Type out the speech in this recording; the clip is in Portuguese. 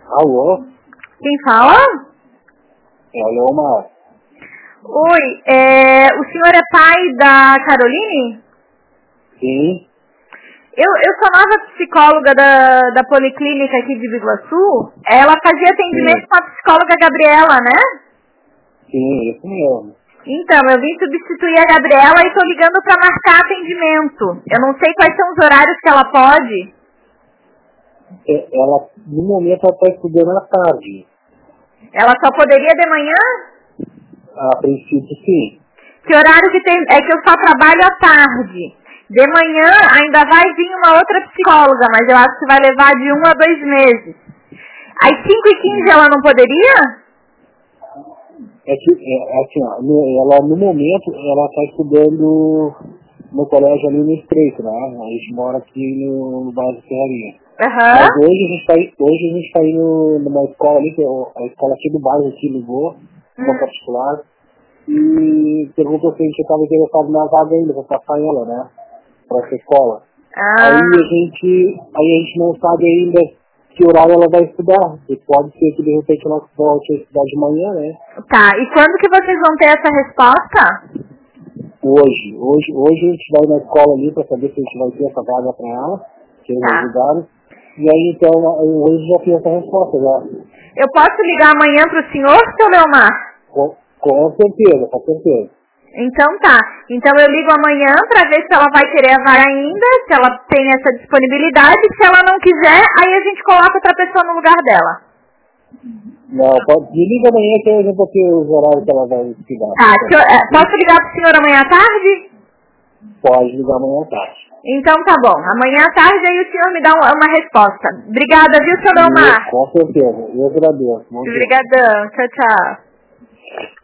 Alô? Quem fala? É o Leomar. Oi, o senhor é pai da Caroline? Sim, Eu sou nova psicóloga da Policlínica aqui de Biguaçu. Ela fazia atendimento sim, com a psicóloga Gabriela, né? sim, isso mesmo. Então, eu vim substituir a Gabriela e tô ligando para marcar atendimento. Eu não sei quais são os horários que ela pode. Ela, no momento, ela está estudando à tarde. Ela só poderia de manhã? A princípio, sim. Que horário que tem? É que eu só trabalho à tarde. De manhã ainda vai vir uma outra psicóloga, mas eu acho que vai levar de 1 a 2 meses. Às 5h15 ela não poderia? É que, assim, ó, ela, no momento, ela está estudando no colégio ali no Estreito, né? A gente mora aqui no bairro de Serraria. Mas Aham. hoje a gente tá indo numa escola ali, que é a escola aqui do bairro, aqui ligou, uma particular, e perguntou se a gente estava interessado na vaga ainda, para passar ela, né? Para essa escola. Aí Ah, a gente não sabe ainda que horário ela vai estudar. E pode ser que de repente ela volte a estudar de manhã, né? tá. E quando que vocês vão ter essa resposta? Hoje a gente vai na escola ali para saber se a gente vai ter essa vaga para ela, que eles Tá. ajudaram. E aí então, hoje já tem essa resposta, já. Eu posso ligar amanhã pro senhor, seu Leomar? Com certeza, com certeza. Então tá. Então eu ligo amanhã pra ver se ela vai querer a vaga ainda, se ela tem essa disponibilidade. Se ela não quiser, aí a gente coloca outra pessoa no lugar dela. Não, me liga amanhã que eu já vou ter os horários que ela vai estudar. Tá. Posso ligar pro senhor amanhã à tarde? Pode ligar amanhã à tarde. Então tá bom. Amanhã à tarde aí o senhor me dá uma resposta. Obrigada, viu, seu Leomar? Com certeza. Eu agradeço. Bom dia. Obrigadão. Tchau, tchau.